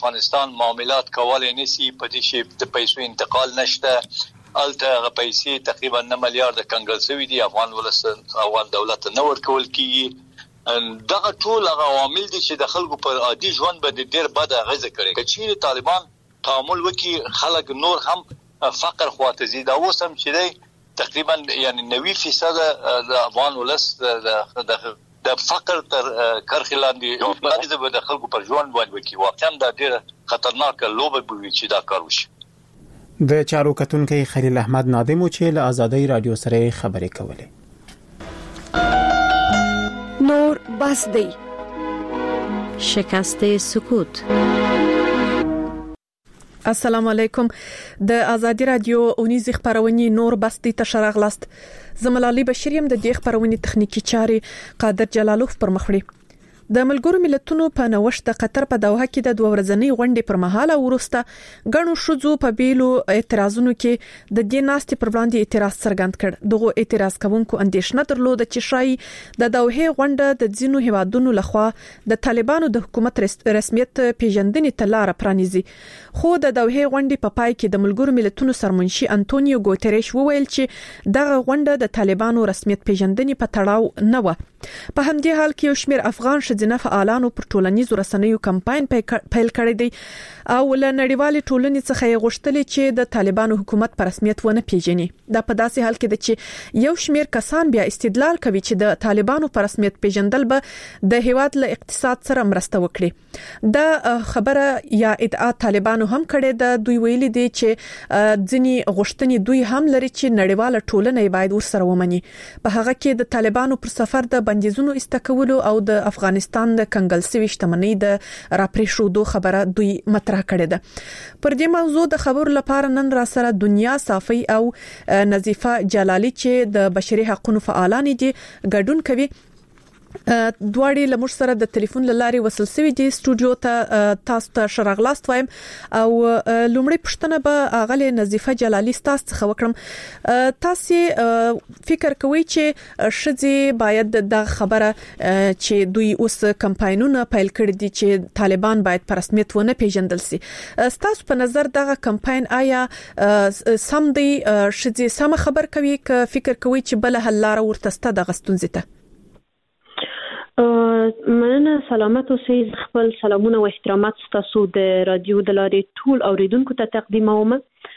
افغانستان معاملات کولای نشي په دې شی د پیسو انتقال نشته الته پیسې تقریبا 9 میلیارډ کنګل شوی دي افغان دولت نه ورکول کیږي دغه ټول عوامل دي چې د خلکو پر عادي ژوند باندې ډېر بد اغیزه کوي چې طالبان تعامل وکي خلک نور هم فقر خواته زیاده اوسم چې دی تقریبا یعنی 90% د افغان ولس د فقر تر کرخ لاندې د خلکو پر ژوند باندې وکي واقعا دا ډېر خطرناک لوبه بوي چې دا کار وشي د چارو کتونکو خلیل احمد نادم چې له آزادۍ رادیو سره خبرې کولې نور بس دی شکست سکوت. السلام علیکم د آزادۍ رادیو اونیزه خبرونه نور بس دی تشرغلاست زملالي بشریم د دې خبرونه تخنیکی چاري قادر جلالوف پر مخړي د ملګرو ملتونو په نوښت د قطر په دوحه کې د 2 ورځنۍ غونډې پر مهاله ورسته غنو شوزو په بیلو اعتراضونو کې د دې ناستې پر وړاندې اعتراض څرګند کړ دغه اعتراض کوونکو اندیشنه درلوده چې شای د دوحه غونډه د ځینو هیوادونو لخوا د طالبانو د حکومت رسمیت پیژندنې ته لار پرانیزي خو د دوحه غونډې په پای کې د ملګرو ملتونو سرمنشي انټونیو ګوتریش وویل چې دغه غونډه د طالبانو رسمیت پیژندنې په تړاو نه و په همدې حال کې یو شمېر افغان شذینه فعالانو پر ټولنیزو رسنیو کمپاین پیل کړی دی او له نړیوالې ټولنې څخه یې غوښتل چې د طالبانو حکومت په رسمیت ونه پیژني دا په داسې حال کې ده چې یو شمېر کسان بیا استدلال کوي چې د طالبانو په رسمیت پیژندل به د هیواد له اقتصاد سره مرسته وکړي دا خبره یا ادعا طالبانو هم کړې ده دوی ویلي دي چې ځینی غوښتنې دوی هم لري چې نړیواله ټولنه باید ورسره ومني په هغه کې د طالبانو پر سفر د بندیزونو استکولو او د افغانستان د کنګل سوي شتمنۍ د راپریښودو خبره دوی مطرح کړې ده پر دې موضوع د خبرو لپاره نن را سره دنیا صافي او نظیفه جلالي چې د بشري حقوقو فعالان دي ګډون کوي دواړي لمر سره د ټلیفون لارې وصل سوي دي سټوډیو ته تاسو ته شرغلاست وایم او لومړی پښتنه به اغله نظیفه جلالي تاسو څخه وکړم تاسو فکر کوئ چې شذي باید د خبره چې دوی اوس کمپاینونه پیل کړي دي چې طالبان باید په رسمیت ونه پیژندل شي تاسو په نظر دغه کمپاین آیا سم دی شذي سم خبر کوي ک فکر کوئ چې بل حل لار ورتسته د غستون زته مننه سلامت اوسئ خپل سلامونه او احترامات تاسو د رادیو د لارې ټول اوریدونکو ته تقدیموم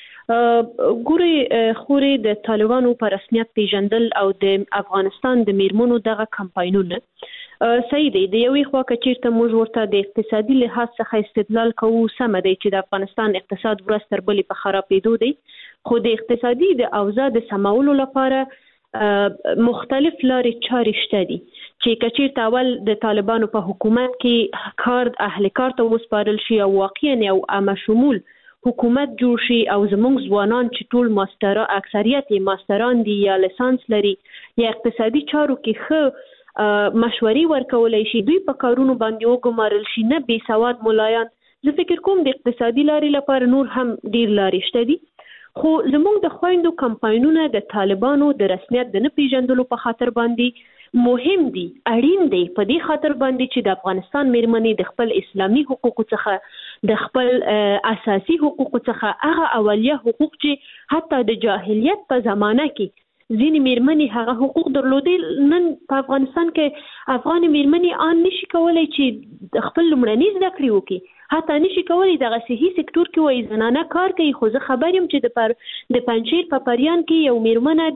ګوري خوري د طالبانو په رسمیت پیژندل او د افغانستان د میرمنو دغه کمپاینونه صحیح دی د یوې خوا کچیرته موږ ورته د اقتصادي لحاظ څخه استدلال کوو سم دی چې د افغانستان اقتصاد ورځ تر بلې په خرابېدو دی خو د اقتصادي د اوضاع د سمولو لپاره مختلف لارې چارې شته دي چې کچیرته اول د طالبانو په حکومت کې کار اهل کار ته وسپارل شي او واقعا یو عامه شمول حکومت جوړ شي او زموږ ځوانان چې ټول ماسترا اکثریت ماستران دي یا لیسانس لري یا اقتصادي چارو کې ښه مشورې ورکولای شي دوی په کارونو باندې وګمارل شي نه بې سواد ملایان زه فکر کوم د اقتصادي لارې لپاره نور هم ډیر لارې شته دي خو زموږ د خويندو کمپاینونه د طالبانو د رسمیت د نه پیژندلو په خاطر باندې مهم دي اړین دي په دې خاطر باندې چې د افغانستان میرمنې د خپل اسلامي حقوقو څخه د خپل اساسي حقوقو څخه هغه اولیه حقوق چې حتی د جاهلیت په زمانه کې ځینې میرمنې هغه حقوق درلودل نن په افغانستان کې افغان میرمنې ان نشي کولای چې خپل لمړني زده کړې وکړي حتی نشي کولای دغه صحي سکتور کې وای زنانه کار کوي خو زه خبر یم چې د پنځیر په پریان کې یو میرمنه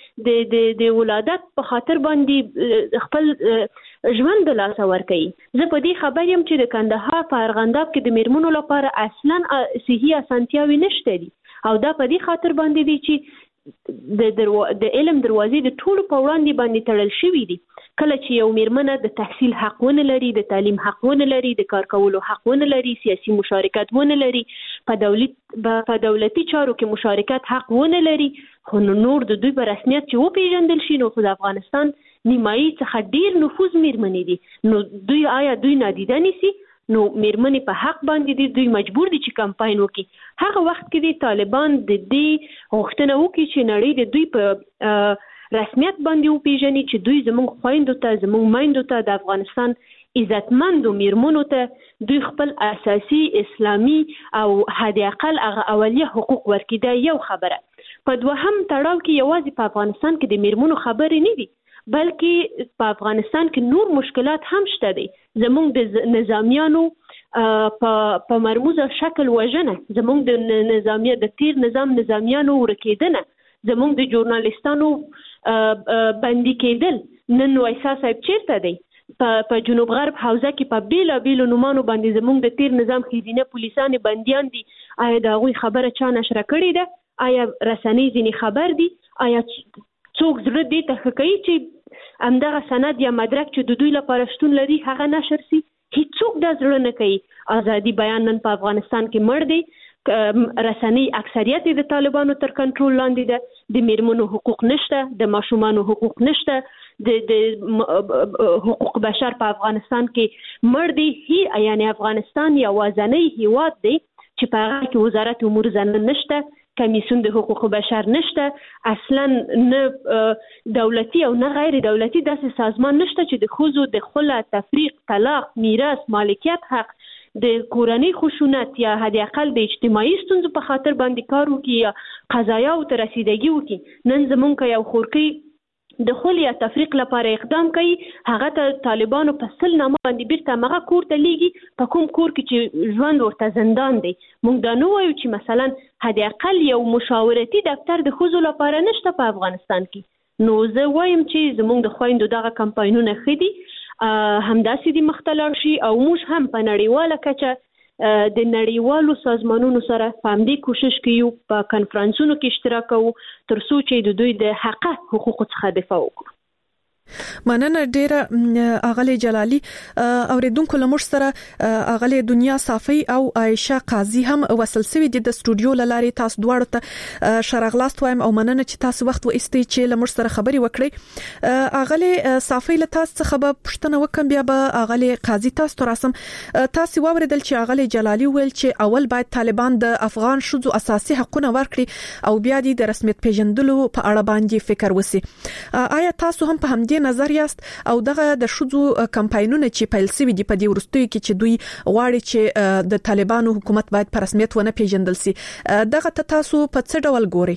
د ولادت په خاطر باندې خپل ژوند لاس ور کوي زه په دې خبر یم چې د کندهار په ارغنداب کې د میرمنو لپاره اصلا صحي اسانتیاوي نشته دي او دا په دې خاطر باندې دي چې د علم دروازې د ټولو په وړاندې باندې تړل شوې دي کله چې یو میرمنه د تحصیل حق ونه لري د تعلیم حق ونه لري د کار کولو حق ونه لري سیاسي مشارکت ونه لري په دولتي چارو کې مشارکت حق ونه لري خو نور د دوی په رسمیت چې وپیژندل شي نو خو د افغانستان نیمایي څخه ډیر نفوذ میرمنې دي نو دوی آیا دوی نادیده نیسي نو میرمنې په حق باندې دوی مجبور دي چې کمپاین وکړي هغه وخت کې د طالبان د دې غوښتنه وکړي چې نړۍ د دوی په رسمیت باندې وپیژني چې دوی زموږ خويندو ته زموږ مایندو ته د افغانستان عزتمند میرمنو ته دوی خپل اساسي اسلامي او حد اقل اولیه حقوق ورکړي. دا یو خبره. په دوهم تړاو کې یوازې په افغانستان کې د میرمنو خبرې نه دي، بلکې په افغانستان کې نور مشکلات هم شته دي. زموږ د نظامیانو په مرموزه شکل وژنه، زموږ د تیر نظام نظامیانو ورکېدنه، زموږ د ژورنالیستانو بندي کېدل. نن وایسا صاحب چیرته دی؟ په جنوب غرب حوزه کې په بیلابیلو نومانو باندې زموږ د تیر نظام خزینه پولیسان بندیان دي. آیا د هغوی خبره چا نشره کړې ده؟ آیا رسنۍ ځینې خبر دي؟ آیا څوک زړه دې ته ښه کوي چې همدغه سند یا مدرک چې د دوی لپاره شتون لري هغه نشر سي؟ هیڅوک دا زړه نه کوي. ازادي بیان نن په افغانستان کې مړ دی. رسنۍ اکثریت د طالبانو تر کنټرول لاندې ده. د میرمنو حقوق نشته، د ماشومانو حقوق نشته، د حقوق بشر په افغانستان کې مړ دی. یعنی افغانستان یوازینی هیواد دی چې په هغه کې وزارت امور زنان نشته، کمیسیون د حقوق بشر نشته، اصلا نه دولتي او نه غیر دولتي داسې سازمان نشته چې د ښځو د خلع، تفریق، طلاق، میراث، مالکیت حق، د کورنۍ خشونت یا حد اقل د اجتماعي ستونزو په خاطر باندې کار وکړي یا قضایاو ته رسیدګي وکړي. نن زمونږ یو خورکۍ د خلع یا تفریق لپاره اقدام کوي، هغه ته طالبانو په سل نامه باندې بیرته هغه کور ته لیږي، په کوم کور کې چې ژوند ورته زندان دی. موږ دا نه وایو چې مثلا حد اقل یو مشاورتي دفتر د ښځو لپاره نشته په افغانستان کې. نو زه وایم چې زموږ د خویندو دغه کمپاینونه ښه دي، همداسې دي مخته لاړ شي، او موږ هم په نړیواله کچه د نړیوالو سازمانونو سره په همدې کوشش کوي، په کنفرانسونو کې اشتراک کوو تر څو چې د دوی د حق حقوقو څخه دفاع وکړو. مننه ډیره اغلی جلالی. اوریدونکو لمر سره اغلی دنیا صافی او عائشه قاضي هم وصل سوي دي د استودیو لاري. تاسو دواړو ته شرغلاست وایم او مننه چې تاسو وخت و استي چې لمر سره خبري وکړي. اغلی صافی له تاسو څخه به پښتنه وکم، بیا به اغلی قاضي تاسو تراسم. تاسو واوریدل چې اغلی جلالی ویل چې اول باید طالبان د افغان شذو اساسي حقوقونه ورکړي او بیا د رسمیت پیژندلو په اړه باندې فکر وسی. آیا تاسو هم په همدې نظر یاست او دغه د شذو کمپاینونه چې پیل شوي دي په دې وروستیو کې چې دوی غواړي چې د طالبانو حکومت باید په رسمیت ونه پیژندل شي، دغه تاسو په څه ډول ګوري؟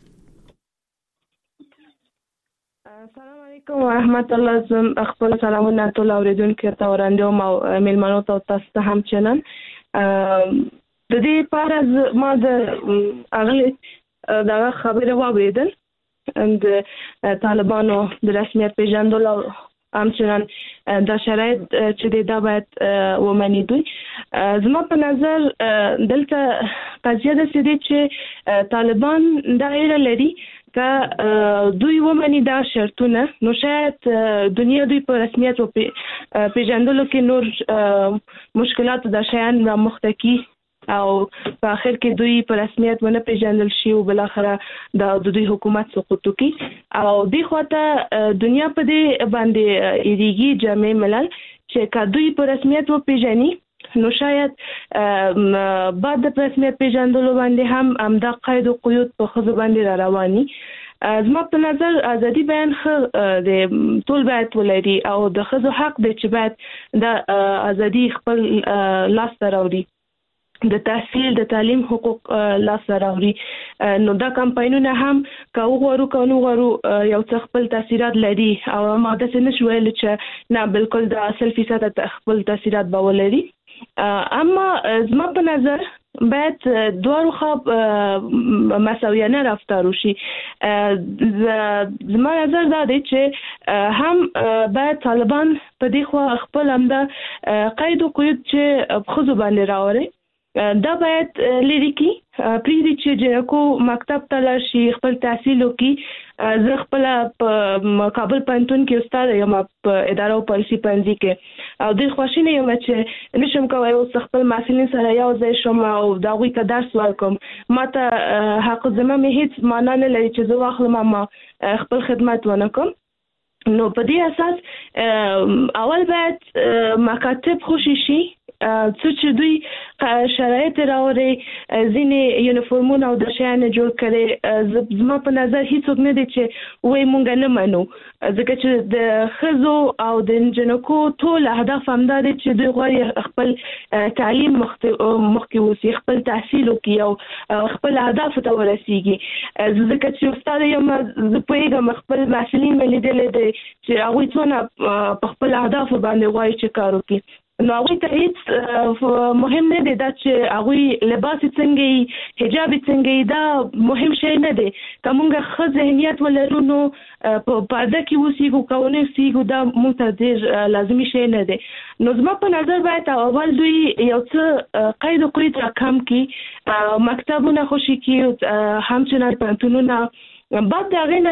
السلام علیکم ورحمت الله. زم خپل سلامونه ټول اوریدونکو ته وړاندې او میلمنو ته تاسو هم چنن. د دې لپاره ما د اغلی دغه خبره واوریدل د طالبانو د رسمیت پیژندلو همچنان دا شرایط چې دا باید ومني. دوی زما په نظر دلته قضیه د سړي چې طالبان دا ایره لري که دوی ومني دا شرطونه، نو شاید دنیا دوی په رسمیت پیژندلو کې نور مشکلات د شیان را مختکی او په اخر کې دوی په رسمیت ونه پیژندل شي او بل اخره د دوی حکومت سقوط کوي. او دی خواته دنیا په دې باندې ایریږي جامع ملل چې که دوی په رسمیت و پیژني نو شاید بعد د رسمیت پیژندلو باندې هم دا قید او قیود په خزو باندې را رواني. زما په نظر ازادي بیان د ټول باید ولري او د خزو حق دی چې باید د ازادي خپل لاس ته راوړي، د تحصیل د تعلیم حقوق لاس راوړي. نو دا کمپاینونه هم که وغواړو یو څه خپل تاثیرات لري او ما داسې نشو ویل چې نه بالکل د 100% خپل تاثیرات به ولري. اما زما په نظر باید دواړو خوا مساویانه رفتار وشي. زما نظر دا دی چې هم باید طالبان په دې خوا خپل همدا قید او قیود چې خزو باندې راوړي دا باید لري کی پریدي چې جنکو مکتب ته لاړ شي، خپل تحصیل وکړي. زه خپل په کابل پوهنتون کې استاد یم په اداره او پالیسي پوهنځي کې، او دوی خوشاله یم چې نشم کولی اوس خپل محصلین سره یو ځای شم او د هغوی ته درس ورکړم. ما ته حق الزمه مې هیڅ معنا نه لري چې زه واخلم ما خپل خدمت ونه کړم. نو په دې اساس اول باید مکاتب خوشي شي څه چې دوی شرایط راوړي ځینې یونیفورمونه او د شیانو جوړ کړي زما په نظر هیڅوک نه دي چې وایي مونږ نه منو ځکه چې د ښځو او د جنکو ټول اهداف همدا دي چې دوی غواړي خپل تعلیم مخکې وسی خپل تحصیل وکړي او خپل اهداف ته ورسیږي ځکه چې استاد یم زه پوهیږم خپل مسؤلین مې لیدلی دی چې هغوی څونه په خپل اهدافو باندې غواړي چې کار وکړي نو هغوی ته هیڅ مهم نه دی دا چې هغوی لباس څنګه یي حجاب څنګه یي دا مهم شی نه دی که موږ ښه ذهنیت ولرو نو په پرده کې اوسېږو که ونه اوسېږو دا موږ ته ډېر لازمي شی نه دی نو زما په نظر باید اول دوی یو څه قید و قید را کم کړي مکتبونه خوشي کړي همچنان پوهنتونونه بعد د هغې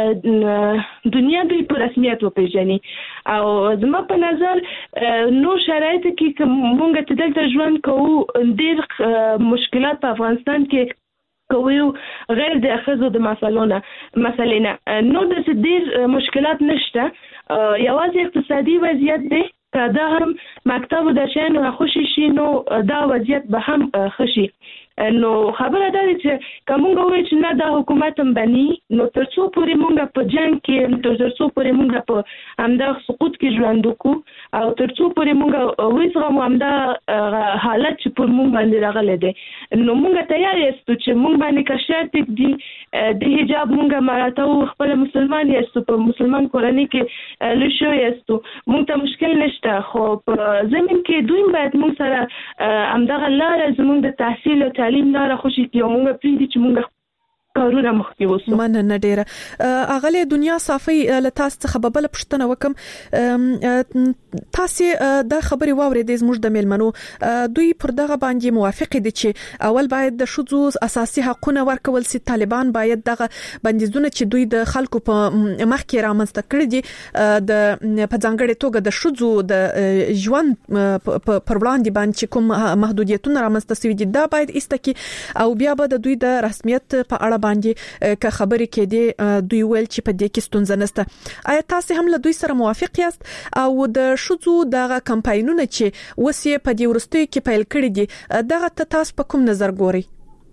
نه دنیا دوی په رسمیت وپېژني او زما په نظر نور شرایطو کې که مونږ چې دلته ژوند کوو ډېر مشکلات په افغانستان کې کوو غیر د ښځو د مسلې نه نو داسې ډېر مشکلات نشته یوازې اقتصادي وضعیت دی که دا هم مکتب د شیانو خوشي شي نو دا وضعیت به هم ښه شي نو خبره دا ده چې که مونږ ووایو چې نه دا حکومت هم بني نو تر څو پورې مونږ په جنګ کې تر څو پورې مونږ په همدغه سقوط کې ژوند وکړو او تر څو پورې مونږ وزغمو همدا حالت چې پر مونږ باندې راغلی دی نو مونږ تیار یاستو چې مونږ باندې که شرط دی د حجاب مونږ مراته خپل مسلمان یاستو په مسلمان کورنۍ کې لوی شوي یاستو مونږ ته مشکل نشته خو په زمین کې دوی باید مونږ سره همدغه لاره زمونږ د تحصیل او تعلیم لاره خوشي کړي او مونږ پرېږدي چې مونږ کارونه مخکې وسو مننه ډیره اغلی دنیا صافي له تاسو څخه بل پښتنه وکم تاسو د خبري واورېدې زموږ د میلمنو دوی پر دغه باندې موافق دي چې اول باید د شذو اساسي حقوقونه ورکول سي طالبان باید دغه بندیزونه چې دوی د خلکو په مخ کې رامنځته کړی دي د په ځانګړي توګه د شذو د ژوند پر وړاندې باندې کوم محدودیتونه رامنځته شوي دي دا باید ایستکي او بیا به د دوی د رسمیت په اړه باندې که خبرې کېدې دوی ویل چې په دې کې ستونزه نشته آیا تاسو هم له دوی سره موافق یاست او د شذو دغه کمپاینونه چې وسې په دې ورستۍ کې پیل کړی دي دغه تاسو په کوم نظر ګوري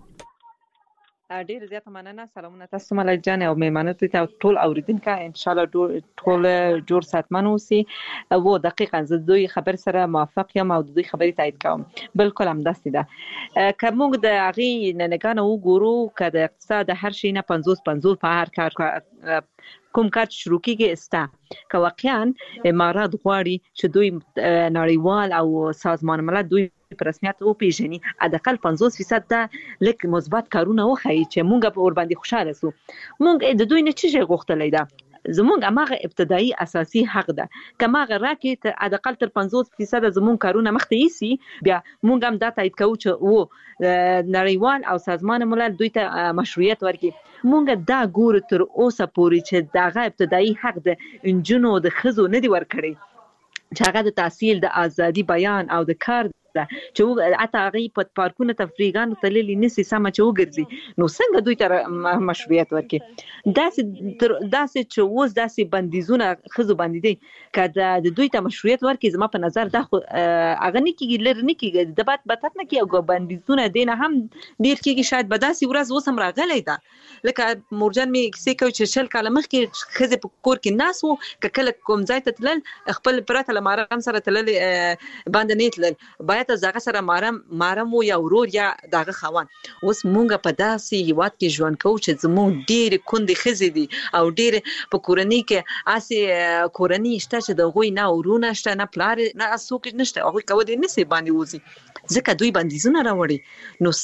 ډیر زیات مننه سلامونه تاسو ملک جان او میمنه ته ټول اوریدونکو ان شاء الله ټول جوړ ساتمن اوسي او دقیقاً زه دوی خبر سره موافق یم او دوی خبري تایید کوم بالکل هم داسې ده کوم د اغي ننګانه وګورو که د اقتصاد هر شي نه 50 په هر کار کوم کار شروع کیږي استا که واقعا امارات غواړي چې دوی نړیوال او سازمان ملل دوی په رسمیت او پیژني ادقل 50% دا لکه مثبت کارونه وخی چې مونږ په ور باندې خوشاله سو مونږ د دوی نه چی غوښتلې ده زمونږ اماغه ابتدایي اساسي حق ده کماغه راکې ته ادقل تر 50% زمونږ کارونه مخته ایسي بیا مونږ هم دا تایید کوو چې و نړیوال او سازمان ملل دوی ته مشروعیت ورکړي مونږ دا ګور تر اوسه پورې چې داغه ابتدایي حق ده انجنونو د خزو نه دی ورکړي چې هغه د تحصیل د ازادي بیان او د کار چې اته غي په پارکونو تفریحان تللی نسی سم چې وګرځي نو څنګه دوی ته مشروعیت ورکړي داسې چې اوس داسې بندیزونه خزو باندې دي کله د دوی ته مشروعیت ورکړي زما په نظر دا اغه نه کیږي لر نه کیږي د بات نه کیږي بندیزونه دینه هم ډیر کیږي شاید به داسې ورځ وسم راغلی دا لکه مورجان می کیسه کوي چې شل کاله مخکې خزه په کور کې ناس وو کله کوم ځای ته تلل خپل پرته لمارم سره تلل باندې نه تلل باید زغه سره مارم یا ورور یا دغه خوان اوس مونږ په داسې هیواد کې ژوند کوو چې زموږ ډېر کندې خزې دي او ډېر په کورنۍ کې اسې کورنۍ شته چې د غوي نه ورونه شته نه پلار نه اسوک نشته هغه کوي د نسی باندې وځي ځکه دوی بندیزونه راوړي نو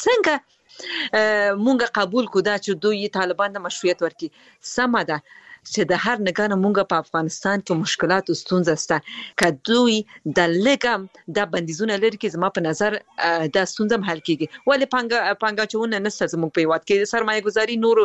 څنګه مونږ قبول کو دا چې دوی طالبان د مشروعیت ورکړي سم ده چې د هر نگانه مونږ په افغانستان کې مشکلات او ستونزې سته کدوې د لګم د بندیزونه لري کې زما په نظر د ستونزې حل کیږي ولی پانګه چونه نسته زموږ په وخت کې سرمایه گذاري نور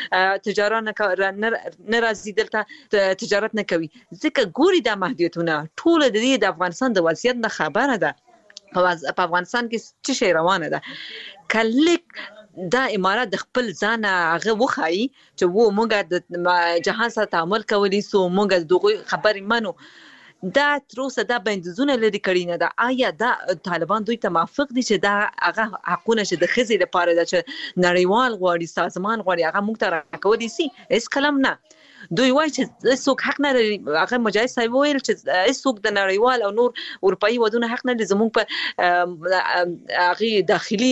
تجارت نه راځي دلته تجارت نه کوي ځکه ګوري د محدودیتونه ټول د دې د افغانستان د وضعیت نه خبره ده په افغانستان کې څه شی روانه ده کله دا امارات د خپل ځان هغه وخایي چې و مونږ د جهان سره تعامل کولی سو مونږ دغه خبرې منو دا تروسه دا بندزونه لري کړی نه دا آیا دا طالبان دوی ته موافق دي چې دا هغه حقونه چې د خزي لپاره د نړیوال غواړي سازمان غواړي هغه موږ ته راکولي سي اس کلام نه دوی وایي چې څوک حق نه لري هغه مجاهد صاحب ویل چې څوک د نړیوال او نور اروپאי ودونه حق نه لري زموږ په هغه داخلي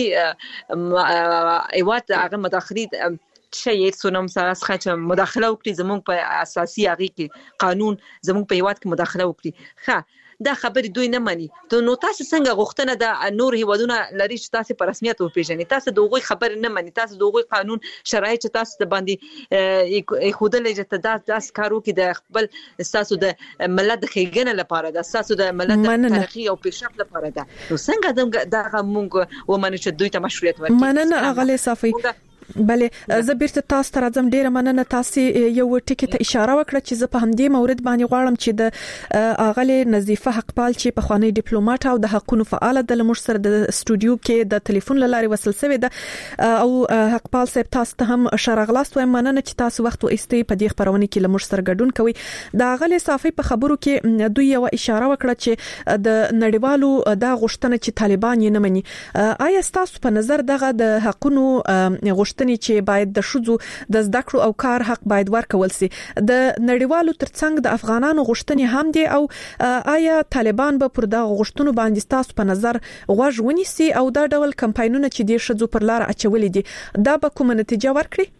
ایوات هغه مداخلي شي سونم سره څخه مداخله وکړي زموږ په اساسي هغه کې قانون زموږ په ایوات کې مداخله وکړي ښه دا خبرې دوی نه مانی نو تاسو څنګه غوښتنه د نور هیوادونه لري چې تاسو په رسمیت وپیژنئ تاسو دغه خبر نه مانی تاسو دغه قانون شرایط چې تاسو د باندې خودلې چې تاسو کارو کې د خپل تاسو د ملت د خېګنه لپاره د تاسو د ملت د تاریخي او پیشرفت لپاره ده نو څنګه دا موږ ومنو چې دوی ته مشروعیت ورکړي مننه اغلی صافي بله زه بیرته تاسو ته راځم ډیره مننه تاسو یو ټکی ته اشاره وکړه چې زه په همدې مورد باندې غواړم چې د اغلی نظیفه حقپال چې په خوانی ډیپلوماټ او د حقوقو فعال د لمر سره د استودیو کې د ټلیفون لارې وصل شوی ده او حقپال صاحب تاسو ته هم شرغلاست وایم مننه چې تاسو وخت واستي په دې خبرونه کې لمر سره ګډون کوي د اغلی صافي په خبرو کې دوی یو اشاره وکړه چې د نړیوالو د غوښتنه چې طالبان یې نه مني آیا تاسو په نظر دغه د حقوقو غوښتنه چې باید د شذو د زده کړو او کار حق باید ورکول سي د نړیوالو ترڅنګ د افغانانو غوښتنې هم دي او آیا طالبان به پر دغه غوښتنو باندې تاسو په نظر غوږ ونیسي او دا ډول کمپاینونه چې د شذو پر لار اچولې دي دا به کومه نتیجه ورکړي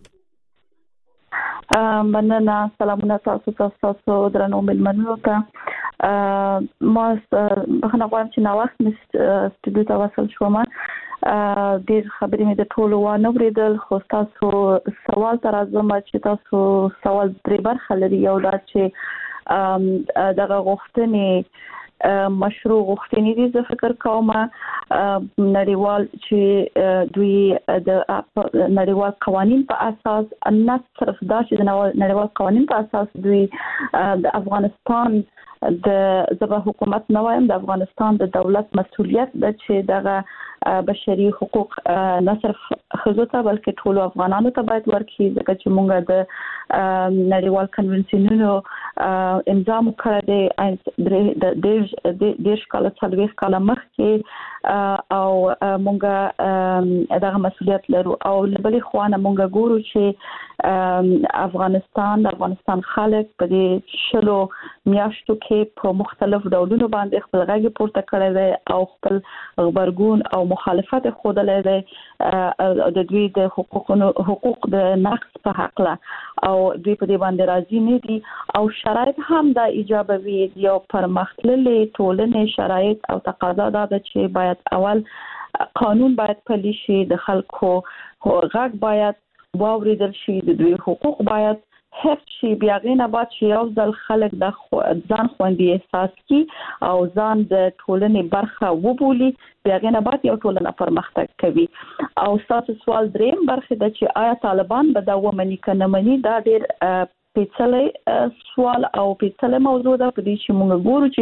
مننه سلامونه تاسو درنو ملمنو ته ما بخنه غواړم چې نو وخت استودیو ته وصل شوم ډیر خبرې مې د ټولو وانه وریدل خو تاسو سوال تر ازمه چې تاسو سوال درې برخه لري یو دا چې دغه غوښتنې مشروع غوښتنې دي زه فکر کوم نړیوال چې دوی د نړیوال قوانين په اساس نه صرف دا چې د نړیوال قوانين په اساس دوی د افغانستان د زبا حکومت نه وایم د افغانستان د دولت مسؤلیت د چې دغه بشري حقوق نه صرف خزو ته بلکې ټول افغانانو ته باید ورکړي ځکه چې موږ د نړیوال کنونسیونونو امضا وکړه د دیش کال څلويخ کال مخکې او موږ دغه مسؤلیت لرو او بلې خوانه موږ ګورو چې افغانستان خلک په دې شلو میاشتو کې په مختلف ډولونو باندې خپل غږ پورته کړی دی او خپل خبرګون او مخالفت خوده دی د دوی د حقوق د نقص په حق له او دوی په دې باندې راضي نه دي او شرایط هم د ایجابوي یو پرمختللې ټولنې شرایط او تقاضا ده چې باید اول قانون باید پلي شي د خلکو غږ باید واوریدل شي د دوی حقوق باید حفظ شي بیا غینه بعد چې یو ځل خلک د ځان خوندي احساس کی او ځان د ټولنې برخه وبولي بیا غینه بعد یو ټولنه پرمختګ کوي او تاسو سوال دریم برخه د چې آیا طالبان به دا ومني کنه مني دا ډیر پیچلې سوال او پیچلې موضوع ده په دې چې موږ ګورو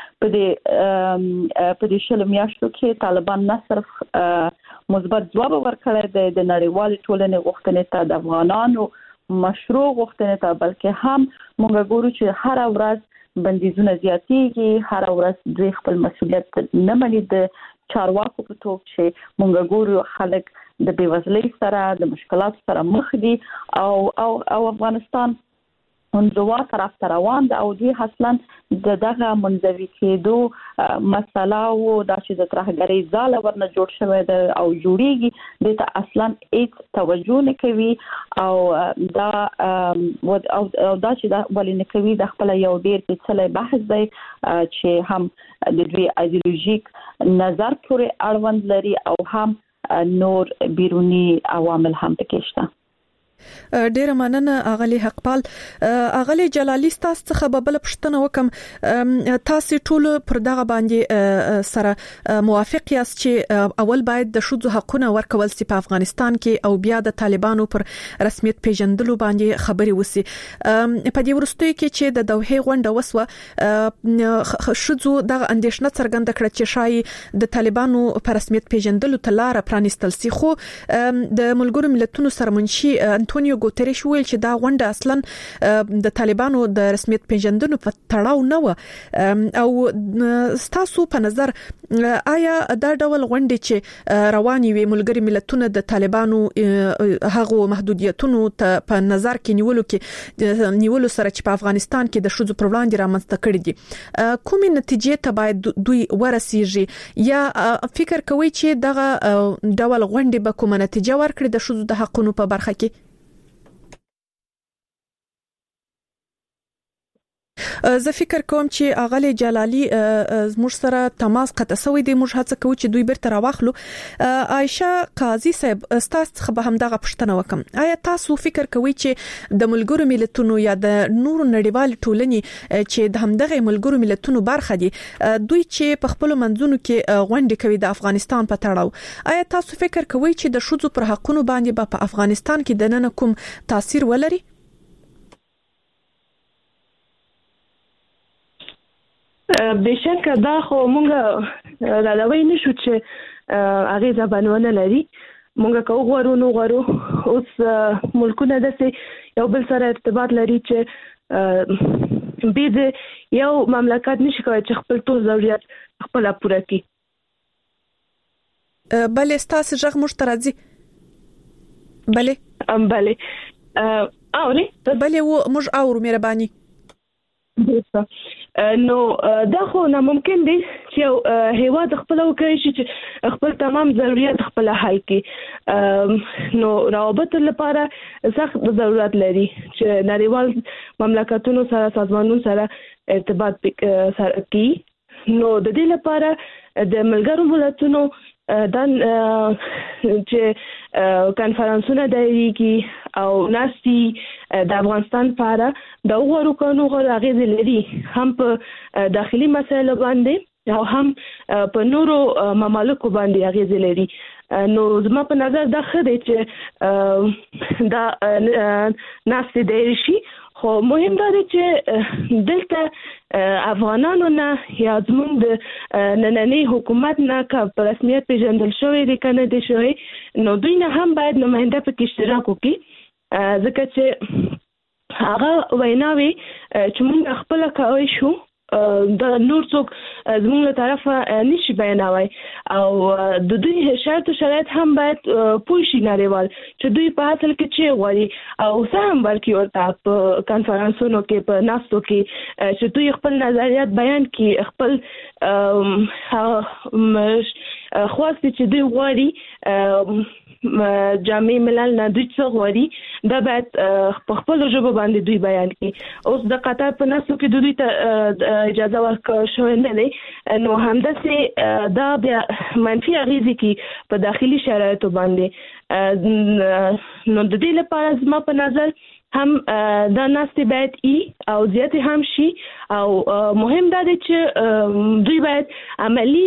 چې په دې شل میاشتو کې طالبان نه صرف مثبت ځواب ورکړی د نړیوال ټولنې غوښتنې ته د افغانانو مشروع غوښتنې ته بلکې هم موږ ګورو چې هر ورځ بندیزونه زیاتېږي هر ورځ دوی خپل مسؤلیت نه مني د چارواکو په توګه چې موږ ګورو خلک د بیوزلۍ سره د مشکلات سره مخ دي او افغانستان انزوا طرف ته روان ده او دوی اصلا دغه منځوي کېدو مسله او د چې د ترهګرۍ ځاله ورنه جوړ شوی ده او جوړیږي د ته اصلا هیڅ توجه نه کوي او دا چې دا ولې نه کوي د خپل یو ډیر پیچلې بحث دی چې هم د دوی ایدئولوژیک نظر پورې اړوند لري او هم نور بیرونی عوامل هم پکې شته ډیره مننه اغلی حقپال اغلی جلالی تاسو څخه بل پښتنه وکم تاسو ټول پر دغه باندې سره موافق یاست چې اول باید د شذو حقونه ورکول سي په افغانستان کې او بیا د طالبانو پر رسمیت پیژندلو باندې خبري وسی په دې ورستوي کې چې د دوحې غونډه وسوه شذو دغه اندیشنه څرګنده کړه چې شای د طالبانو پر رسمیت پیژندلو تلاره پرانستل سي خو د ملګرو ملتونو سرمنشي انټونیو ګوتریش ویل چې دا غونډه اصلا د طالبانو د رسمیت پیژندنو په تړاو نه و او ستاسو په نظر آیا دا ډول غونډې چې رواني وي ملګری ملتونه د طالبانو هغه محدودیتونو ته په نظر کې نیولو سره چې په افغانستان کې د شذو پر وړاندې رامنځته کړي دي کومې نتیجې ته باید دوی ورسیږي یا فکر کوي چې دغه ډول غونډې به کومه نتیجه ورکړي د شذو د حقونو په برخه کې زه فکر کوم چې اغلی جلالي زموږ سره تماس قطع شوی دی موږ هڅه کوو چې دوی بیرته راوخلو عائشه قاضي صاحب تاسو به هم دغه پوښتنه وکم آیا تاسو فکر کوئ چې د ملګرو ملتونو یا د نورو نړیوال ټولنې چې د همدغه ملګرو ملتونو برخه دي دوی چې په خپل منځونو کې غونډې کوي د افغانستان په تړاو آیا تاسو فکر کوئ چې د شذو پر حقونو باندې په افغانستان کې د نن کوم تاثیر ولري بشک دا خو مونږ راوي نشو چې هغه ځبانونه لري مونږ کو غوړو اوس ملکونه د یو بل سره ارتباط لري چې به یو مملکت نشي کوي چې خپل ټول ضرورت خپل پوره کړي بلې ستاسو ژغ مشترکي بلې اوري بلې و موږ اورو مهرباني نو دا خو ناممکن دي چې هیواد خپل وکړي چې خپل تمام ضرورت خپل حل کړي نو روابط لپاره سخت ضرورت لري چې نړیوال مملکتونو سره سازمانونو سره ارتباط سره کړي نو د دې لپاره د ملګرو ملتونو دا چې کانفرنسونه دایریږي او ناسي د افغانستان لپاره د وګورو کنو غوړاغې لري هم په داخلي مسایلو باندې او هم په نورو ممالکو باندې اغیز لري نو زما په نظر دا خدای چې دا ناسي دایري خو مهم دا دی چې دلته افغانانو نه یا زموږ د نننی حکومت نه په رسمیت پیژندل شوی دی کنه دی شوی نو دوی نه هم باید نماینده په اشتراک وکړي ځکه چې هغه ویناوي چې موږ خپل کوي شو د نور څوک زموږ له طرفه نشي بیانوي او د دوی شرط او شرایط هم باید پوه شي نړیوال چې دوی په اصل کې څه غواړي او څه هم بلکې ورته په کانفرنسونو کې په ناستو کې چې دوی خپل نظریات بیان کړي خپل خواست چې دوی غواړي جامع ملل نه دوی څه غواړي دا باید په خپل ژبه باندې دوی بیان کړي اوس د قطر په ناسو کې دوی ته اجازه ورکړل شوې نه ده نو همداسې دا بیا منفي اغېزې کوي په داخلي شرایطو باندې نو د دې لپاره زما په نظر هم دا ناستې باید او زیاتې هم شي او مهم دا دی چې دوی باید عملی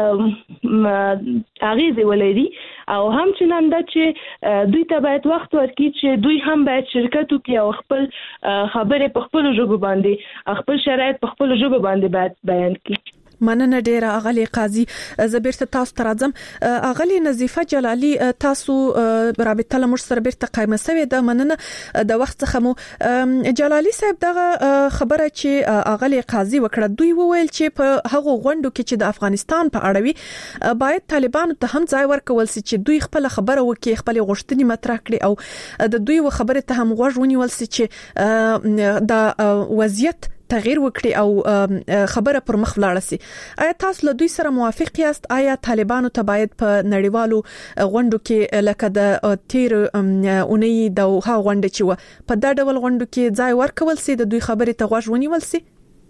اغېزې ولري او هم چې نن دا چې دوی ته باید وخت ورکړي چې دوی هم باید شرکت وکړي او خپل خبرې په خپل ژبه باندې خپل شرایط په خپل ژبه باندې باید بیان کړي مننه ډیره اغلی قاضي زبرته تاسو ترازم اغلی نظیفه جلالی تاسو رابطه لمر سره بیرته قائمه سوی د مننه د وخت څخه مو جلالی صاحب دغه خبره چې اغلی قاضي وکړه دوی وویل چې په هغه غونډو کې چې د افغانستان په اړوي باید طالبانو ته هم ځای ورکول سي چې دوی خپل خبره وکړي خپل غوښتنې مطرح کړي او د دوی خبره ته هم غوږ ونیول سي چې د وضعیت تغییر وکړي او خبره پر مخ ولاړ سي آیا تاسو له دوی سره موافق یاست آیا طالبانو ته باید په نړیوالو غونډو کې لکه د تیر اونۍ د هغه غونډه چې په دا ډول غونډو کې ځای ورکول سي د دوی خبرې ته غوږ ونیول سي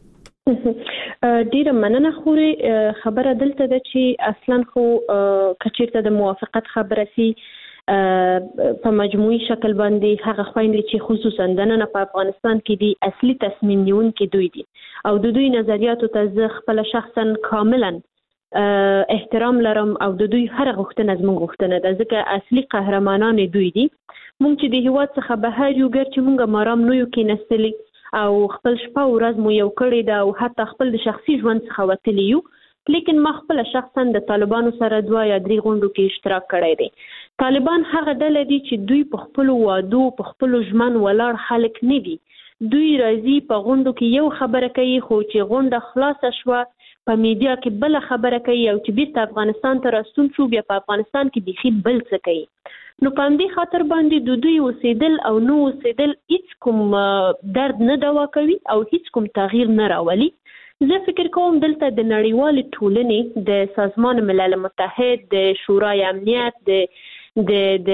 ډیره مننه خوري خبره دلته ده چې اصلا خو کچیرته د موافقت خبره سي په مجموعي شکل باندې هغه خويندې چې خصوصا د نن په افغانستان کې دي اصلي تصمیم نیونکي دوی دي او د دوی نظریاتو ته زه خپل شخصا کاملا احترام لرم او د دوی هر غوښتنه زموږ غوښتنه ده ځکه اصلي قهرمانان دوی دي مونږ چې د هیواد څخه بهر یو ګر چې مونږه مرام نو یو کې نستلی او خپل شپه ورځ مو یو کړی دا او حتی خپل د شخصي ژوند څخه وتلی یو لیکن ما خپل شخصا د طالبانو سره 2 یا 3 غونډو کې اشتراک کړی دی. طالبان هغه ډله دي چې دوی په خپل وادو په خپل ژمن ولاړ خلک نه دي. دوی راځي په غونډو کې یو خبره کوي، خو چې غونډه خلاصه شوه په میډیا کې بل خبره کوي او چې بیرته افغانستان ته راستون شو بیا په افغانستان کې بيخي بل څه کوي. نو په دې خاطر باندې د دوی اوسېدل او نو اوسېدل هیڅ کوم درد نه دوا کوي او هیڅ کوم تغییر نه راولي. زه فکر کوم دلته د نړیوال ټولنې د سازمان ملل متحد، د شورای امنیت، د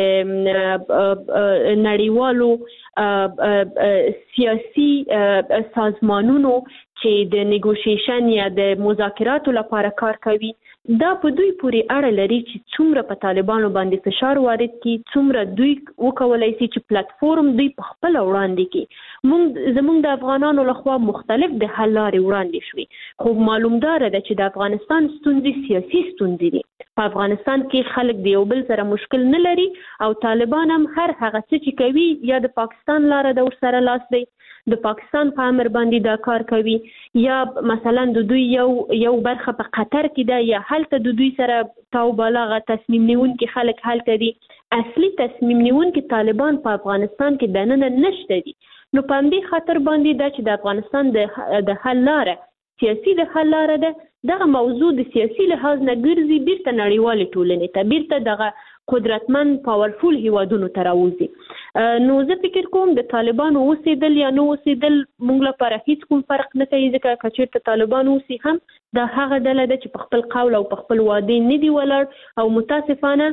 نړیوالو سیاسي سازمانونو چې د نیګوشیشن یا د مذاکراتو لپاره کار کوي، دا په دوی پورې اړه لري چې څومره په طالبانو باندې فشار وارد کړي، څومره دوی وکولای شي چې پلیټفارم دوی په خپل وړاندې کړي. زموږ د افغانانو لخوا مختلف د حل لارې وړاندې شوې، خو معلومدار ده چې د افغانستان ستونزې سیاسي ستونزې دي. په افغانستان کې خلک د یو بل سره مشکل نه لري او طالبان هم هر هغه څه چې کوي یا د پاکستان لاره د ورسره لاس دی، د پاکستان په امر باندې دا کار کوي، یا مثلا د دوی یو برخه په قطر کې ده یا هلته د دوی سره تاو بالاغه تصمیم نیونکي خلک هلته دي. اصلي تصمیم نیونکي طالبان په افغانستان کې دننه نشته دي. نو په دې خاطر باندې دا چې د افغانستان د حل لاره سیاسي د حل لاره ده، دغه موضوع د سیاسي لحاظ نه ګرځي بیرته نړیوال ټولنې ته، بیرته دغه قدرتمن پاورفول هیوادونو ته راوځي. نو زه فکر کوم د طالبانو اوسېدل یا نه اوسېدل موږ لپاره هیڅ کوم فرق نه کوي، ځکه که چېرته طالبان اوسي هم دا هغه ډله ده چې په خپل قول او په خپل وعدې نه دي ولاړ او متاسفانه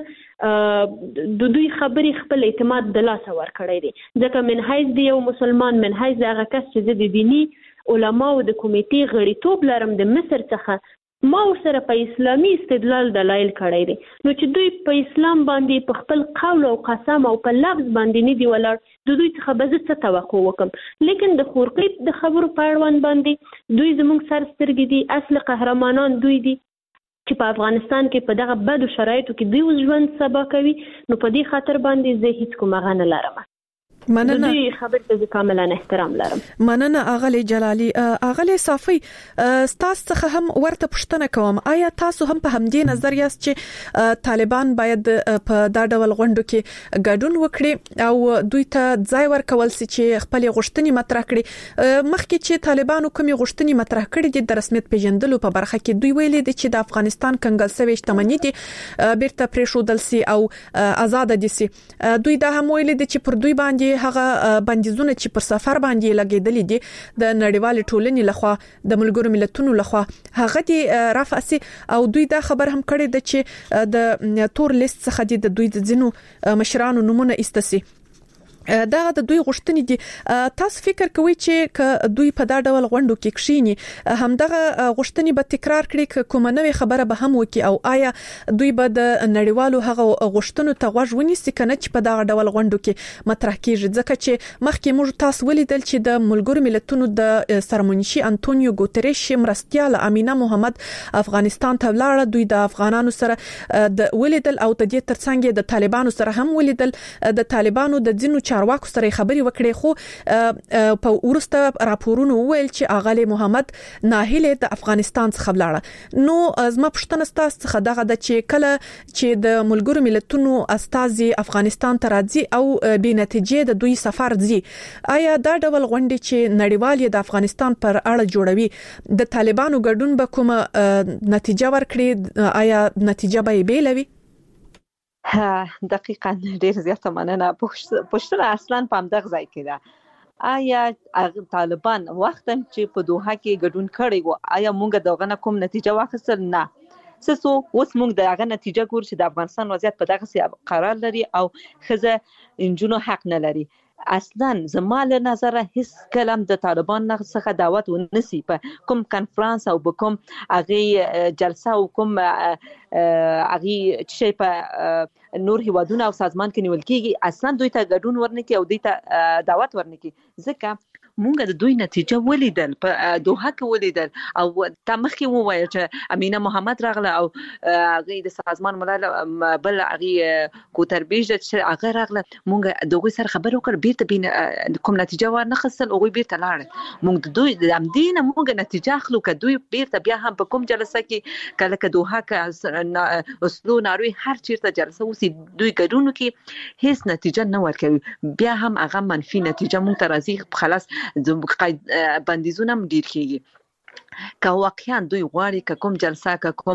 د دوی خبرې خپل اعتماد د لاسه ورکړی دی. ځکه من حیث د یو مسلمان، من حیث د هغه کس چې زه د دیني علماو د کمیټې غړیتوب لرم د مصر څخه، ما ورسره په اسلامي استدلال دلایل کړی دي. نو چې دوی په اسلام باندې په خپل قول او قسم او په لفظ باندې نه دی ولاړ، د دوی څخه به زه څه توقع وکم. لیکن د خورقیب د خبرو په اړوند باندې دوی زموږ سر سترګې دي، اصل قهرمانان دوی دي چې په افغانستان کې په دغه بدو شرایطو کې دوی ژوند سبا کوي. نو په دې خاطر باندې زه هیڅ کوم هغه نه لرم. مننه. دوی خبر ته کاملا احترام لرم. مننه اغلی جلالي. اغلی صافي، تاسو څخه هم ورته پوښتنه کوم، آیا تاسو هم په همدې نظر یاست چې طالبان باید په دا ډول غونډو کې ګډون وکړي او دوی ته ځای ورکول سي چې خپل غوښتنې مطرح کړي؟ مخکې چې طالبانو کومې غوښتنې مطرح کړې دي د رسمیت پیژندلو په برخه کې، دوی ویلي دي چې د افغانستان کنګل سوي شتمنۍ دي بیرته پریښودل سي او آزاد دي سي. دوی دا هم ویلي دي چې پر دوی باندې هغه بندیزونه چې پر سفر باندې لګیدلې دي د نړیوال ټولنې لخوا د ملګرو ملتونو لخوا هغه دي رفع سي، او دوی دا خبر هم کړی د چې د تور لیست څخه د دوی د ځینو مشرانو نمونه ایستسي. دا د دوی غوښتنې دي. تاسو فکر کوئ چې ک دوی په دا ډول غونډو کې کښینی همدغه غوښتنې به تکرار کړي ک کومه نوې خبره به هم وکي، او آیا دوی به د نړیوالو هغه غوښتنو ته غوږ ونیسي کنه چې په دا ډول غونډو کې مطرح کیږي؟ ځکه چې مخکې موږ تاسو ولیدل چې د ملګرو ملتونو د سرمنشي انټونیو ګوتریش مرستيال امینه محمد افغانستان ته لاړه، دوی د افغانانو سره د ولیدل او د دې ترڅنګ د طالبانو سره هم ولیدل، د طالبانو د ځینو چارواکو سره خبري وکړي، خو په ورسته راپورونو ویل چې اغلی محمد ناهله د افغانستان څخه بلاړه. نو زما پښتنه ستاسو څخه دغه د چې کله چې د ملګرو ملتونو استازي افغانستان ته راځي او به نتیجې د دوی سفر ځي، آیا دا ډول غونډې چې نړیوال د افغانستان پر اړه جوړوي د طالبانو ګډون به کوم نتیجه ورکړي؟ آیا نتیجه به بیلوي؟ دقیقاً ډیر زیاته مننه. پښتنه اصلا په همدغه ځای کې ده. آیا طالبان وختاً چې په دوحه کې ګډون کړی وو، آیا موږ دغه نه کوم نتیجه واخیستل؟ نه. سسو اوس موږ دغه نتیجه ګور چې د افغانستان وضعیت په دغه سي قرار لري او خزه انجونو حق نه لري. اصلا زما له نظر هیڅ کلم د طالبان څخه دعوت ونسی په کوم کنفرانس او په کوم اغه جلسه او کوم اغه چې په نور هیوادونه او سازمان کې نیول کیږي، اصلا دوی ته ګډون ورنکي او دوی ته دعوت ورنکي. ځکه مونږ د دوی نتیجه ولیدل په دوحه کې ولیدل او تمخکي وویل چې امینه محمد راغله او هغه د سازمان ملل بل هغه کوتربیج چې هغه راغله مونږ دغه سره خبرو کړ بیرته بین کوم نتیجه ور نه خصل او بیرته لاړ مونږ د دوی د امدینه مونږ نتیجه اخلو ک دوی بیرته بیا هم په کوم جلسه کې کله ک دوحه کې اسلو ناروی هر چیرته جلسه وسی دوی ګډون کې هیڅ نتیجه نه ورکوي بیا هم هغه منفي نتیجه مونږ ته راځي خلاص بندیزونه ډیر کیږي که واقعا دوی غواړي کوم جلسه کوم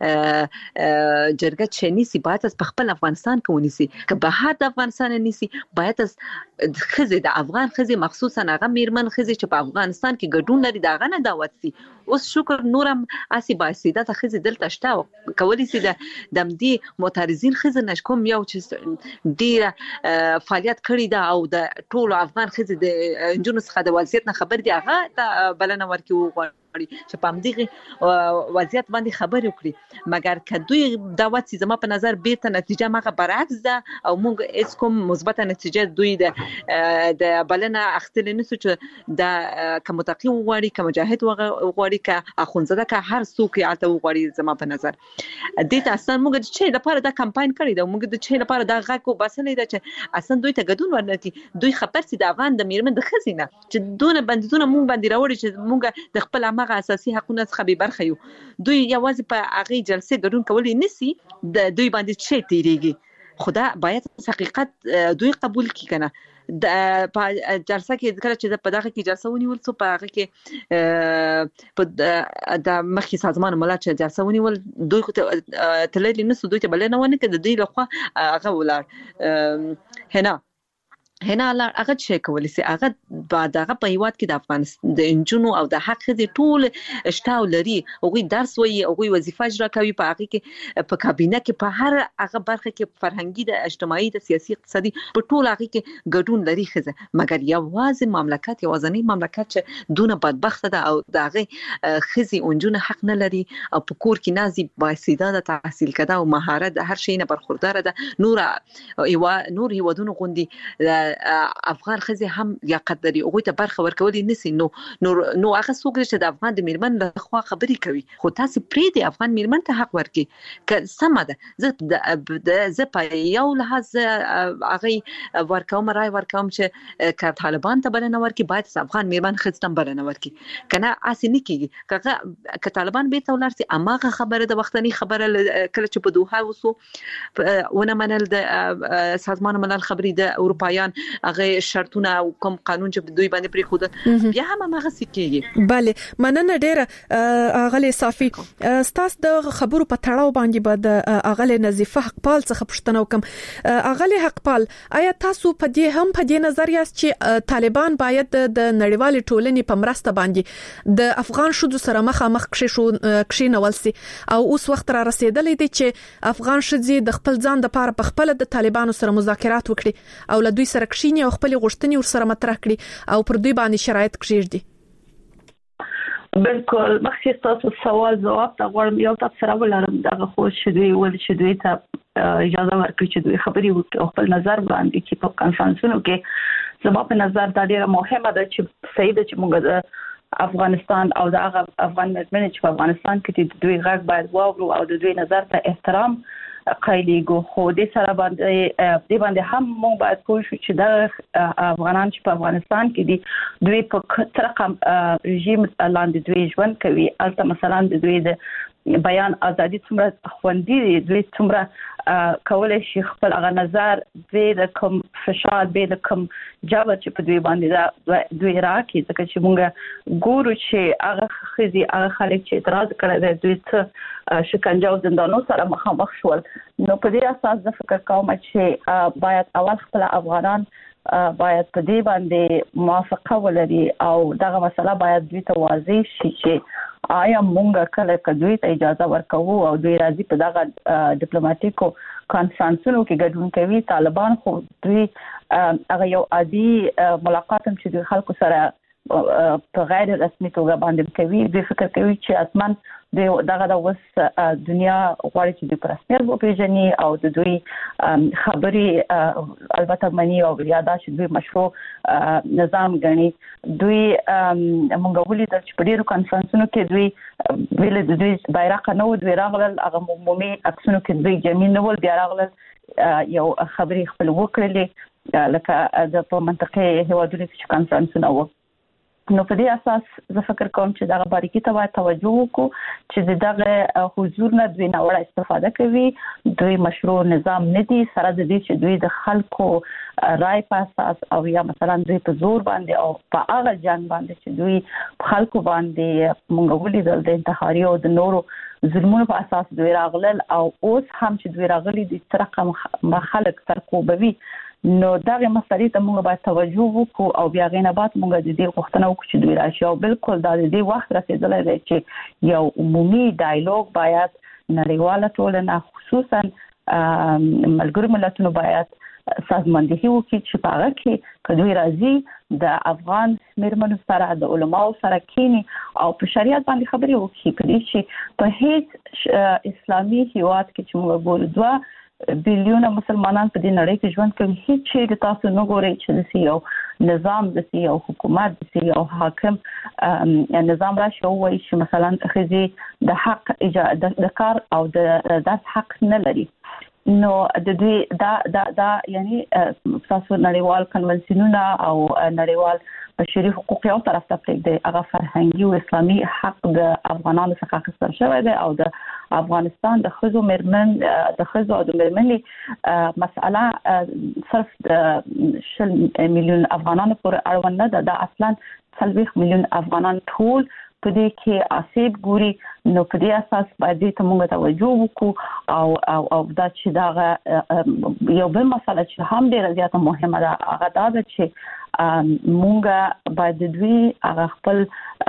جرګه چې نيسي باید په خپل افغانستان کې ونیسي که بهر د افغانستان نيسي باید خزه د افغان خزه مخصوصا هغه میرمن خزه چې په افغانستان کې ګډون لري داغه نه دعوت سي اوس شکر نورم اسی باسي د خزه دلته شته کولی سي د دمدي معترضین خزه نشکوم یو چې ډیره فعالیت کړی دا او د ټولو افغان خزه د جنونو څخه د وضعیت نه خبر دی هغه بلنه ورکي چې په همدغه وضعیت باندې خبرې وکړي مګر کدوې دعوت سي زما په نظر بیرته نتیجه ماغه برعکس ده او موږ هیڅ کوم مثبت نتیجه دوی د بلنه اختل نسو چې د کومتقي وغواړي کوم مجاهد وغواړي ک اخونزده ک هر څوک یاته وغواړي زما په نظر د تاسو موږ چې لپاره دا کمپاین کړی دا موږ د چې لپاره دا غاکو بسلې ده چې اصلا دوی ته ګډون ورنکي دوی خبر سي د افغان د میرمن د خزینه چې دونه بندیزونه موږ باندې راوړي چې موږ د خپل هغه اساسي حقوقو څخه به برخه یو دوی یوازې په هغه جلسه ګډون کولی نسی د دوی باندې چې تیریږي خدا باید حقیقت دوی قبول کی کنه د جلسه کې کله چې په دغه کې جلسه ونیول څو په هغه کې په د مخکې سازمان ملت چې جلسه ونیول دوی تللی نسو دوی ته بلنه ونه کړ د دوی لخوا هغه ولر هنا لا هغه چې کولی سي هغه بعد هغه په هیواد کې د افغانستان د انجونو او د حق دي ټول اشتاو لري او درس وي او وظیفه اجرا کوي په هغه کې په کابینه کې په هر هغه برخه کې فرهنګي د اجتماعي د سیاسي اقتصادي په ټول هغه کې ګډون لري خزه مګر یوازې مملکت یوازنی مملکت چې دونه بدبخت ده او دغه خزي انجونو حق نه لري او په کور کې نازي باستعداد تحصیل کده او مهارت د هر شي نه برخوردار ده نور هیوادونو غوندي افغان خزي هم یا قدري او ته برخه ورکولي نسی نو هغه څوک چې د افغان د میرمن له خوا خبرې کوي خو تاسو پری د افغان میرمن ته حق ورکي که سم ده زه په یو لحاظ هغه ورکوم راي ورکوم چې که طالبان ته بلنه ورکي باید افغان میرمن خزتم بلنه ورکي کنه اسنی کیږي که طالبان به تولر سي اماغه خبره د وختنی خبره کله چې په دوحه وسو ونه منل د سازمان ملل خبري د اروپایان هغه شرطونه او کوم قانون چې دوی باندې پرې خود بیا هم هغه سکیږي bale مننه ډیره اغلی صافي ستاس د خبرو په تړاو باندې بعد اغلی نظیفه حقپال څخه پښتنه وکم اغلی حقپال آیا تاسو په دې هم په دې نظر یاست چې طالبان باید د نړیوال ټولنې په مرسته باندې د افغان شذو سره مخامخ کښې نول سي او اوس وخت را رسیدلې دي چې افغان شذي د خپل ځان د لپاره په خپل د طالبانو سره مذاکرات وکړي او له دوی سره کښینی او خپل غوښتنې ور سره مطرح کړي او پر دوی باندې شرایط کړی بالکل مخکې تاسو سوال جواب تا غواړم یو تاسو سره ولرم دغه خو شدوی ول شدوی ته اجازه ورکړي چې دوی خبري وکړي خپل نظر باندې چې په کانفرنسونو کې زما په نظر دا ډیره مهمه ده چې صحیح ده چې موږ د افغانستان او د افغان ملت چې په افغانستان کې دوی غږ باید واورو او د دوی نظر ته احترام قایلیګو خو دې سره باندې هم موږ باید پوه شو چې د افغانان چې په افغانستان کې دي دوی په ترقم رژیم لاندې دوی ژوند کوي البته مثلا د دوی د بیان ازادي څومره خوندي دي دوی څومره کولای شي خپل هغه نظر د کوم فشار د کوم جواب چې په دوی باندې دوی راکې ځکه چې موږ ګورو چې هغه خزي هغه خلک چې اعتراض کړی دوی څه شکنجه او زندانو سره مخامخ شول نو په دې اساس زه فکر کوم چې باید اول خپل افغانان باید په دې باندې موافقه ولري او دغه مسله باید دوی ته واضح شي چې آیا مونږ کله دوی ته اجازه ورکوو او دوی راځي په دغه ډیپلوماټیکو کانفرنسونو کې ګډون کوي طالبان خو دوی هغه یو عادي ملاقات هم چې دوی خلکو سره په غیر رسمي توګه باندې کوي. دوی فکر کوي چې اصلا دغه د وس دنیا غواړي چې د رسمیت وپیژني او د دوی خبري البته مني او یاده چې دوی مشروع نظام غني. دوی مونږ ولیدل چې په ډیرو کانفرنسونو کې دوی ویل د دوی بیرغ نه و دوی راغلل هغه عمومي عکسونو کې دوی جمعي نه ول بیا راغلل یو خبري خپل وکړلې لکه د په منطقه هوادونو کې کانفرنسونه و. نو په دې اساس زه فکر کوم چې دغه باریکي ته باید توجه وکړو چې دغه حضور نه دوی نه وړه استفاده کوي. دوی مشروع نظام نه دي سره د دې چې دوی د خلکو رائے په اساس او یا مثلا دوی په زور باندې او په هغه جنگ باندې چې دوی خلکو باندې مونږ ولیدل د انتحاري او د نورو ظلمونو په اساس دوی راغلل او اوس هم چې دوی راغلي د ترقه خلک سرکوبوي. نو دغه مسلې ته موږ باید توجه وکړو او بیا غینه بعد موږ د دې غوښتنه وکړو چې دوی راشي او بالکل د دې وخت رسیدلی دی چې یو عمومي ډایالوګ باید نړیواله ټولنه خصوصا ملګرو ملتونو باید سازماندهي وکړي چې په هغه کې کدوې راځي د افغان مېرمنو سره د علماو سره کینی او په شریعت باندې خبرې وکړي په دې چې په هیڅ اسلامي هیواد کې چې موږ ګورو 2 بلیونه مسلمانان په دې نړۍ کې ژوند کوي هیڅ شي تاسو نه ګورئ چې د یو نظام د یو حکومت د یو حاکم نظام راشي او وایي چې مثلا خزي د حق د کار او د حق نه لري. نو د دوی دا یعنی تاسو نړیوال کنونسیونونه او نړیوال بشري حقوق یو طرف ته پرېږدي هغه فرهنګي او اسلامي حق د افغانانو څخه اخیستل شوی دی او د افغانستان د خزو مېرمن د خزو او د مېرمنې مسأله صرف د 100 میلیون افغانانو پورې اړوند نه ده. دا اصلا 30 میلیون افغانان ټول په دې کې آسیب ګوري. نو په دې اساس باید ته موږ توجه وکړو او دا چې دا یو بل مسله چې هم ډیره زیاته مهمه ده هغه دا ده چې مونږ باید دوی هغه خپل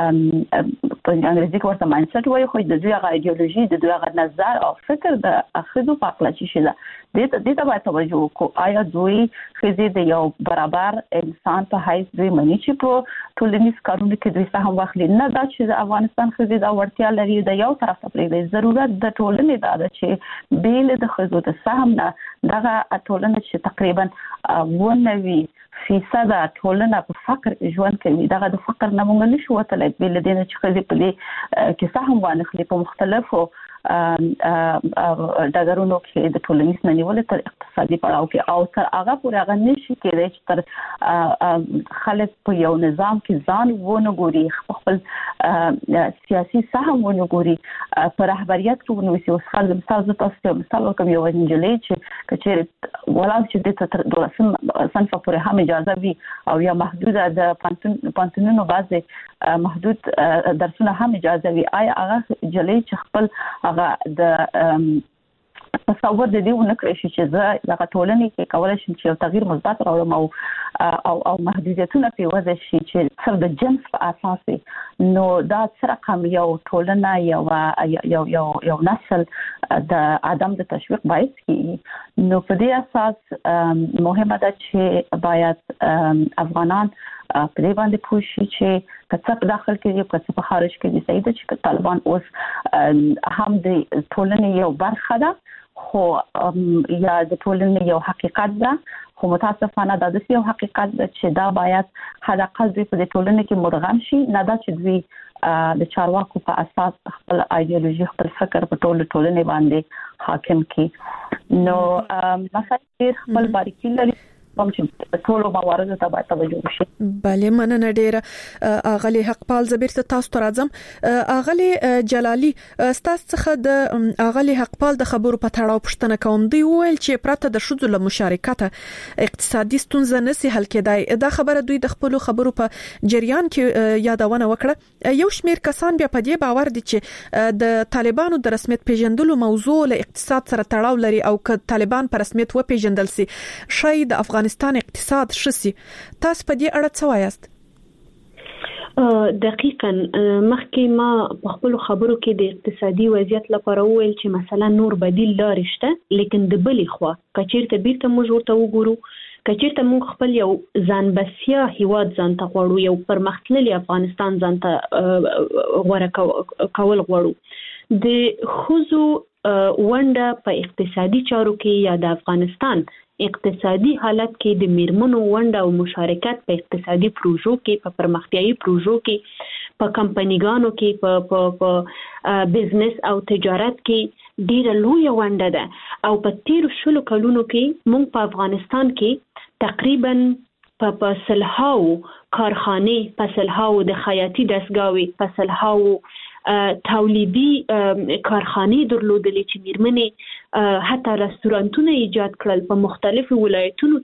په انګریزي کې ورته مایندسیټ وایي خو د دوی هغه ایدئولوژي د دوی هغه نظر او فکر د اخذو په اړه چې شي دې ته باید توجه وکړو. آیا دوی خزي د یو برابر انسان په حیث دوی مني چې په ټولنیز کارونو کې دوی سهم واخلي؟ نه دا چې د افغانستان خزي دا ورتیا لري د یو طرف ته پرېږدي. ضرورت د ټولنې دا ده چې بیل د خزو د سهم نه دغه ټولنه چې تقریبا 90% ټولنه په فقر ژوند کوي. دغه د فقر نه موږ نشو وتلای بیل دې نه چې خزي په دې کې سهم وانخلي په مختلفو ډګرونو کې د ټولنیز نیول تر اقتصادي پړاو کې او تر هغه پورې هغه نشي کېدای چې تر خلک په یو نظام کې ځان ونه ګوري خپل سیاسي سهم ونه ګوري په رهبریت کې ونه وسی. اوس خلک مثال کوم یو انجلۍ چې کچېر ولا چې د 12 صنف پورې هم اجازه وي او یا محدوده د پانتونونو بعضه محدود درسونه هم اجازه وي. آیا هغه جلې چې خپل هغه د تصور د دې ونه کړی چې زه هغه ټولنې کې کولای شم چې یو تغییر مثبت راوړم او محدودیتونه په وجه شي چې څر د جنس په اساس نو دا سره کوم یو ټولنه یو نسل د عدم د تشویق باعث کیږي. نو په دې اساس مهمه ده چې باید افغانان په دې باندې پوښي چې کڅ په داخل کې یو کڅ په خارج کې دي. صحیح ده چې طالبان اوس هم د ټولنې یو برخه ده خو یا د ټولنې یو حقیقت ده خو متاسفانه دا د یو حقیقت ده چې دا باید حد اقل دوی په ټولنې کې مدغم شي. نه دا چې دوی د چارواکو په اساس خپل ایدئولوژي خپل فکر په ټولنې باندې حاکم کړي. نو مثلا خپل باریکي لري چې ټول موارد ته باید توجه وشي. بله مننه ډیره اغلی حقپال زبیر ته تاسو ته راځم. اغلی جلالی تاسو څخه د اغلی حقپال د خبرو په تړاو پوښتنه کوم. دی ویل چې پرته د شذو له مشارکت اقتصادي ستونزې نسی حل کېدای. دا خبره دوی د خپل خبرو په جریان کې یادونه وکړه. یو شمیر کسان بیا په دې باور دي چې د طالبانو د رسمیت پیژندلو موضوع له اقتصاد سره تړاو لري او که طالبان په رسمیت و پیژندل سي شاید د افغانستان اقتصاد شسي. تاسو په دې اړه څه وایاست؟ دقیقاً مخکې ما په خپل خبرو کې د اقتصادي وضعیت لپاره وویل چې مثلا نور بدیل لارې شته لیکن د بلې خوا کچیرته بیرته موږ ورته وګورو کچېرته موږ خپل یو ځان بسیا هیواد ځان ته غواړو، یو پرمختللی افغانستان ځان ته غوړه کول غواړو، د ښځو ونډه په اقتصادي چارو کې یا د افغانستان اقتصادي حالت کې د میرمنو ونډه او مشارکت په اقتصادي پروژو کې، په پرمختیایي پروژو کې، په کمپنیګانو کې، په بزنس او تجارت کې ډیره لویه ونډه ده. او په تیرو 20 کلونو کې موږ په افغانستان کې تقریبا په سلهاو کارخانې، په سلهاو د خیاطي دستګاوې، په سلهاو تولیدي کارخانې درلودلې چې میرمنې حتی رستورانتونه ایجاد کړل. په مختلفو ولایتونو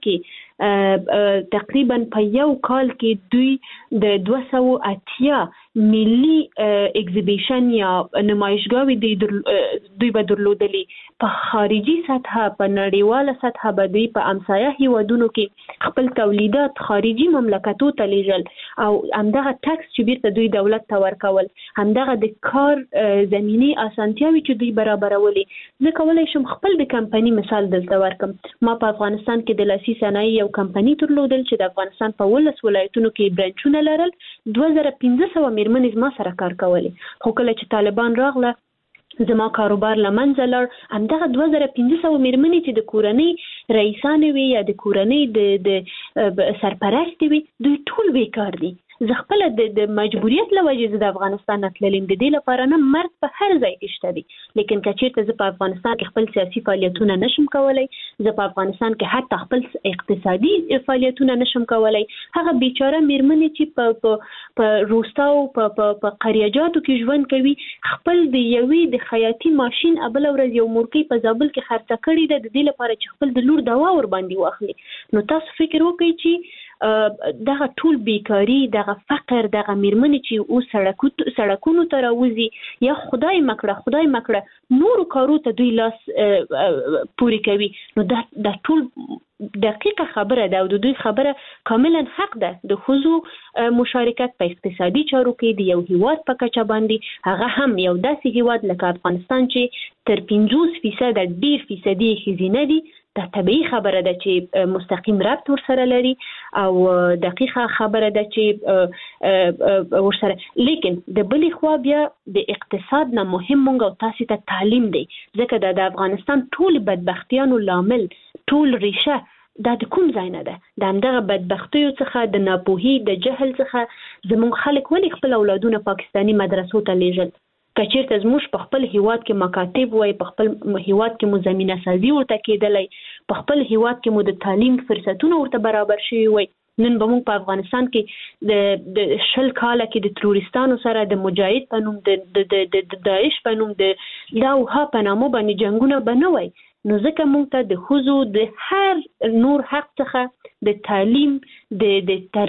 کې تقریبا په یو کال کې دوی د 280 ملي اگزیبیشن یا نمایشګاوې دوی به درلودلې. په خارجي سطحه، په نړیواله سطحه به دوی په همسایه هیوادونو کې خپل تولیدات خارجي مملکتو ته لیږل او همدغه ټکس چې بیرته دوی دولت ته ورکول، همدغه د کار زمینی اسانتیاوي چې دوی برابرولې. زه کولی شم خپل د کمپنی مثال دلته ورکم. ما په افغانستان کې د لاسي صنایع یو کمپنی درلودل چې د افغانستان په 19 ولایتونو کې برانچونه لرل. 2500 میرمنې زما سره کار کولې، خو کله چې طالبان راغله زما کاروبار لمنځه لاړ. همدغه 2500 میرمنې چې د کورنۍ رئیسانې وي یا د کورنۍ د سرپرستې وي، دوی ټول بیکار دي. زه خپل د مجبوریت لوجې زه د افغانستان نه تللم، د دې لپاره نه مرګ په هر ځای کې شته دي. لیکن که چېرته زه په افغانستان کې خپل سیاسي فعالیتونه نشم کولی، زه په افغانستان کې حتی خپل اقتصادي فعالیتونه نشم کولی، هغه بیچاره میرمنې چې په روستاو په قریاجاتو کې ژوند کوي، خپل د یوې د خیاطي ماشین بله ورځ یو مورکۍ په زابل کې خرڅه کړې ده د دې لپاره چې خپل د لور دوا ور باندې واخلي. نو تاسو فکر وکړئ چې دغه ټول بیکاری، دغه فقر، دغه میرمنې چې او سړکونو ته راوځي یا خدای مکړه نورو کارو ته دوی لاس پوري کوي. نو دا ټول دقیقه خبره ده او د دوی خبره کاملا حق ده. د ښځو مشارکت په اقتصادي چارو کې د یو هیواد په کچه باندې، هغه هم یو داسې هیواد لکه افغانستان چې تر 50% ډیر فیصدي ښځینه دي، دا طبیعي خبره ده چې مستقیم ربط ورسره لري او دقیقه خبره ده چې ورسره. لیکن د بلې خوا بیا د اقتصاد نه مهم مونږ او تاسو ته تعلیم دی، ځکه د افغانستان ټول بدبختیانو لامل، ټول ریشه دا د کوم ځای نه ده؟ د همدغه بدبختیو څخه، د ناپوهي، د جهل څخه زموږ خلک ولې خپل اولادونه پاکستاني مدرسو ته لیږل؟ که چېرته زموږ په خپل هیواد کې مکاتب وای، په خپل هیواد کې مو زمینه سازي ورته کېدلی، په خپل هیواد کې مو د تعلیم فرصتونه ورته برابر شوي وای، نن به موږ په افغانستان کې د 20 کاله کې د تروریستانو سره د مجاهد په نوم، د داعش په نوم، د لاوها په نامو باندې جنګونه به نه وای. نو ځکه موږ ته د ښځو د هر نور حق څخه د تعلیم، د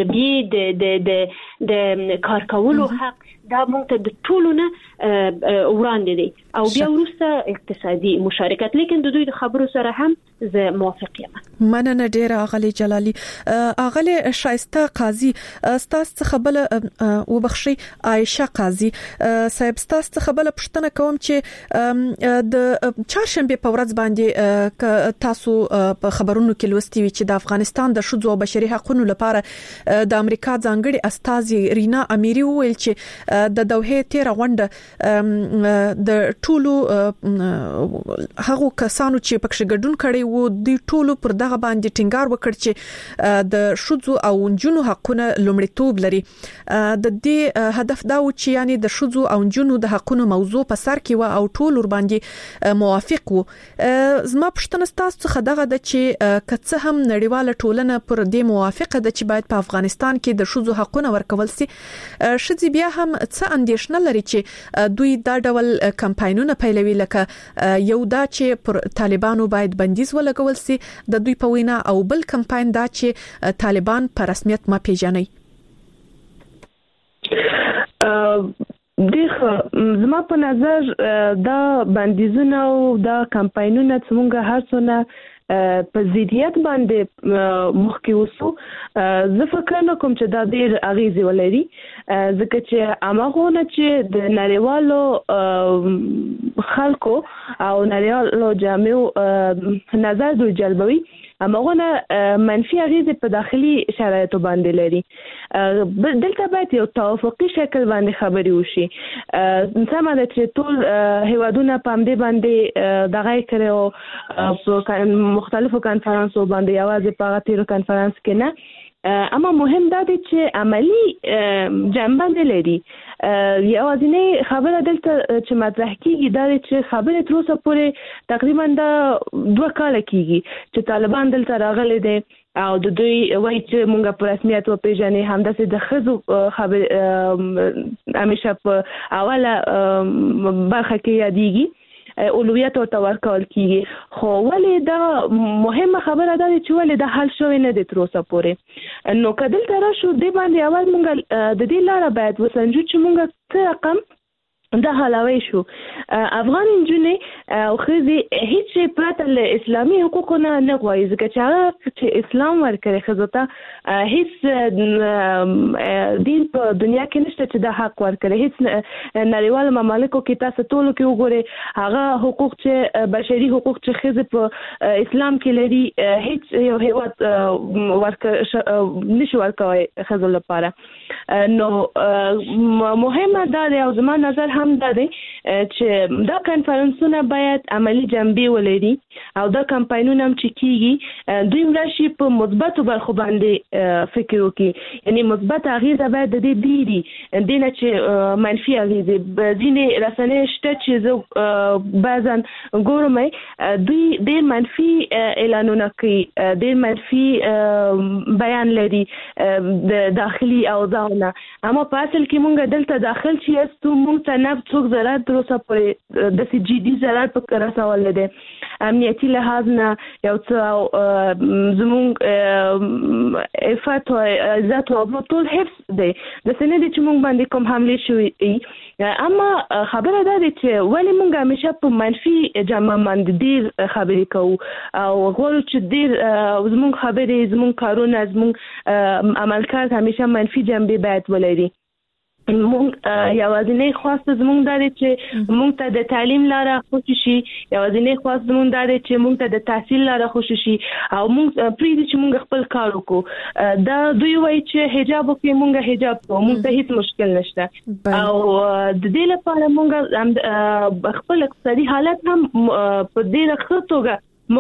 تربیې، د کار کولو حق، دا موږ ته د ټولو نه وړاندې دی. او بیا وروسته اقتصادي مشارکت. لیکن د دوی د خبرو سره هم زه موافق یم. مننه ډیره اغلی جلالی. اغلی شایسته قاضي، ستاسو څخه بل وبخشي عائشه قاضي صاحب، ستاسو څخه بل پښتنه کوم چې د چهارشنبه په ورځ باندې تاسو په خبرونو کې لوستي وی چې د افغانستان د شذو او بشري حقوقو لپاره د امریکا ځانګړي استازي رینا امیری وویل چې د دوحه 13 غونډه د ټولو هغو کسانو چې پکې ګډون کړي وو د ټولو پر دغه باندې ټینګار وکړ چې د شذو او نجونو حقونه لومړیتوب لري. د دې هدف دا و چې یعنی د شذو او نجونو د حقونو موضوع په سر کې و او ټول ور باندې موافق وو. زما پښتنه ستاسو څخه دغه د چې کڅه هم نړیواله ټولنه پر دې موافقه ده چې باید په افغانستان کې د شذو حقونه ورکول سي. شذي بیا هم څه اندیشنه لري چې دوی دا ډول کمپاینونه پیلوي، لکه یو دا چې پر طالبانو باید بندیز ولګول سي د دوی په وینا، او بل کمپاین دا چې طالبان په رسمیت ما پیژني. زما په نظر دا بندیزونه او دا کمپاینونه څنګه هر څونه په ضدیت باندې مخکې وسو، زه فکر نه کوم چې دا ډېر اغیزه ولري، ځکه چې اماغونه چې د نړیوالو خلکو او نړیوالو جامعو نظر دوی جلبوي امغه منفي اغیزه په داخلي شرایطو باندې لري. دلته باید یو توافقي شکل باندې خبرې وشي. سمه ده چې ټول هیوادونه په همدې باندې دغه کړو په مختلفو کانفرنسو باندې یوازې په تیرو کانفرنس کې نه. اما مهم دا دی چې عملی جنبه نه لري. یوازینی خبره دلته چې مطرح کیږي دا دی چې خبره تر اوسه پورې تقریبا د 2 کال کیږي چې طالبان دلته راغلي دي او د دوی وایي چې مونږ په رسمیت وپیژنې، همداسې د ښځو خبرې همیشه په اوله برخه کې یادېږي، اولویت ورته ورکول کیږي. خو ولې دا مهمه خبره ده چې ولې دا حل شوی نه دی تر اوسه پورې. نو که دلته راشو دې باندې اول مونږ د دې لاره باید وسنجو چې مونږ څه رقم دا حلاوی شو. افغان نجونې او ښځې هیڅ شی پرته له اسلامي حقوقو نه غواړي، ځکه چې هغه چې اسلام ورکړی ښځو ته هیڅ دین په دنیا کې نشته چې دا حق ورکړي. هیڅ نړیوالو ممالکو کې تاسو ټولو کې وګورئ هغه حقوق چې بشري حقوق چې ښځې په اسلام کې لري هیڅ یو هیواد نشي ورکوي ښځو لپاره. نو مهمه دا دی او زما نظر هم دا دی چې دا کانفرنسونه باید عملی جنبه ولري او دا کمپاینونه هم چې کیږي دوی راشي په مثبتو برخو باندې فکر وکړي، یعنی مثبت اغیزه باید د دې ډیری دینه چې منفي اغیزه ځینې رسنۍ شته چې زه بعضا ګورم دوی ډېر منفي اعلانونه کوي، ډېر منفي بیان لري د داخلي اوضاعونه، اما په اصل کې مونږ دلته داخل چې یاستو مونږ ته نه څوک ضرر تر اوسه پورې د جدي ضرر په رسول دي. امنیتي لحاظ نه یو څه زموږ عفت او عزت او ټول حفظ دي د سنې د چې مونږ باندې کوم حمله شوې. اما خبره ده چې ولی مونږ همیشه په منفي جمع باندې ډیر خبرې کوو او غواړو چې ډیر زموږ خبرې زموږ کارونه زموږ عملکرد همیشه منفي جنبه باید ولري. مونږ یوازینی خواست زموږ دا دی چې مونږ ته د تعلیم لاره خوشی شي، یوازینی خواست زموږ دا دی چې مونږ ته د تحصیل لاره خوشی شي او مونږ پریږدي چې مونږ خپل کار وکړو. دا دوی وایي چې حجاب وکړي، مونږ حجاب کوو، مونږ ته هیڅ مشکل نشته او د دې لپاره مونږ خپل اقتصادي حالت هم په ډېره ښه توګه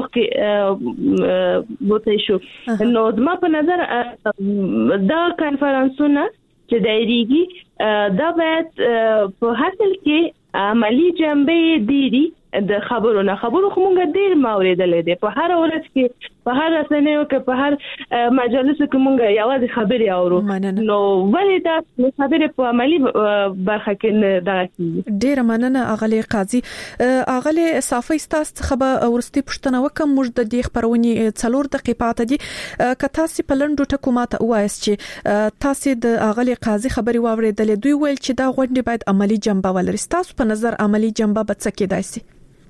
مخکې وته شو. نو زما په نظر دا کانفرنسونه چې دایریږي دا باید په حاصل کې عملی جنبه ډیری د خبرو خو مونږ ډیر موریدلې دي په هر ورځ کې، په هر رسنیو کې، په هر مجلسو کې مونږ یوازې خبرې اورو. نو ولې دا خبرې په عملی برخه کې نه راځي؟ ډیر مننه اغلی قاضي. اغلی صافي ستاسو خبر ورستي پښتنه وکم موږ د دې خبرونی 4 دقیقې پاتې دي که تاسو په لندو ټکو ماته وایست چې تاسو د اغلی قاضي خبري واوریدلې، دوی ویل چې دا غونډه باید عملی جنبه ولري. تاسو په نظر عملی جنبه به څه کېدای شي؟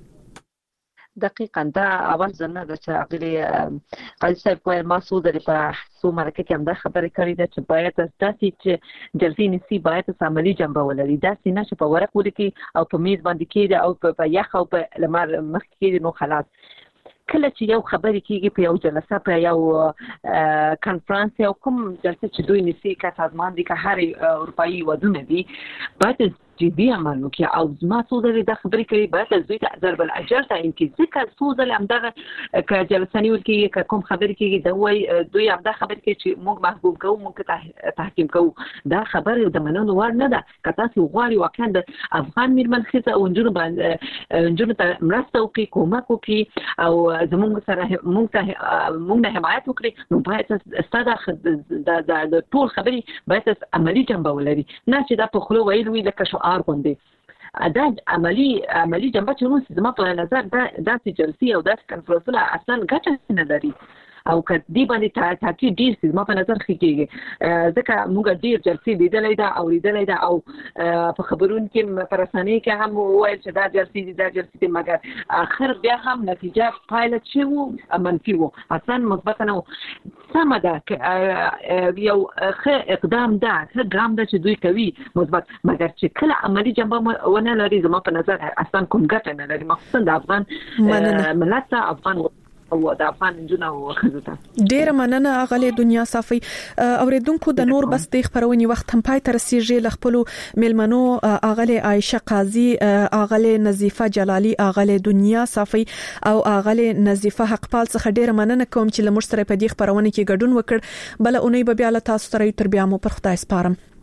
دقیقاً دا اول ځنه د چې اغلی قاضي صاحب کوی مسعود لري په سو مرکه کې هم دا خبره کړې ده چې باید تاسو چې جلسې نسی باید عملی جنبه ولري، دا سینه چې په ورق ولیکي او په میز باندې کېږي او په یخ او په لمر مخ کې نو خلاص. کله چې یو خبرې کیږي په یو جلسه په یو کانفرنس او کوم جلسه چې دوی نسی کا سازمان دي که هر اروپאי ودونه دي باید جدي عمل وکړي او زما سوزل د خبرې کوي باید دوی ته ضرب الاجر ته ان کې ځکه سوزل هم دغه ک جلسانی ولکي کوم خبرې کوي دا وای دوی هم دا خبرې کوي چې موږ محبوب کوو موږ تحکیم کوو. دا خبره د منلو وړ نه ده. که تاسو غواړئ واقعا د افغان میرمن ښځه او نجونو باندې نجونو ته مرسته وکړي، کومک وکړي او زموږ سره موږ نه حمایت وکړي، نو باید ستاسو د ټول خبرې باید عملی جنبه ولري، نه چې دا په خلو ویل وي لکه غوندې. دا عملی جنبه چې نو زما په نظر دا جلسې او دا کنفرنسونه اصلا ګټه نه لري او کدی باندې تاکي ډیر سیمه په نظر خېږي ځکه موږ ډیر جلسې لیدلې ده او لیدلې ده او په خبرون کې پرسانې کې هم وایي چې دا جلسې دي مګر اخر بیا هم نتیجه پایله چې وو منفي وو، اصلا مثبت نه وو. سمه ده یو ښه اقدام ده، ښه ګام ده چې دوی کوي مثبت، مګر چې کله عملی جنبه ونه لري زما په نظر اصلا کوم ګټه نه لري، مخصوصا د افغان ملت افغان د افغان جنو وخزته. ډیر مننه غلي دنیا صافي. اوریدونکو د نور بس د خبرونې وخت هم پای تر رسیدي لخپلو ملمنو اغله عائشه قاضي، اغله نظیفه جلالی، اغله دنیا صافي او اغله نظیفه حقپال څخه ډیر مننه کوم چې لمر سره په دې خبرونه کې ګډون وکړ. بل اونۍ به بیا له تاسو سره تر بیا مو پر خدای سپارم.